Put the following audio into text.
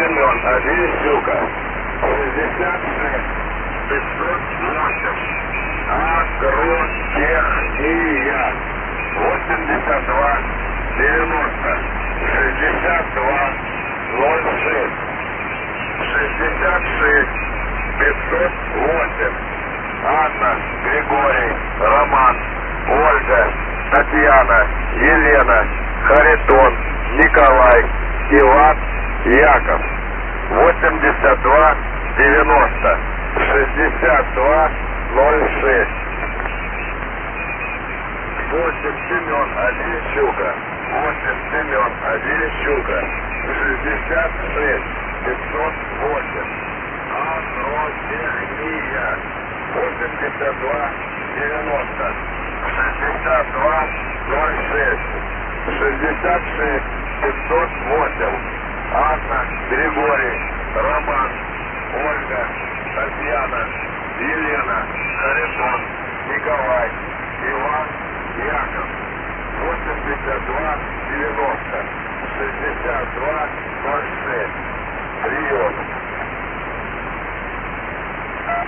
Семен, Щука. 66 508. Агротехния. 82 90. 62 06. 66 508. Анна, Григорий, Роман, Ольга, Татьяна, Елена, Харитон, Николай, Иван, Яков. 82 90. 62 06. 8 Семен, Щука. 8 Семен, Щука. 66 508. Агротехния. 82 90. 62 06. 66 508. Анна, Григорий, Роман, Ольга, Татьяна, Елена, Харитон, Николай, Иван, Яков. 82 90. 62 06. Прием.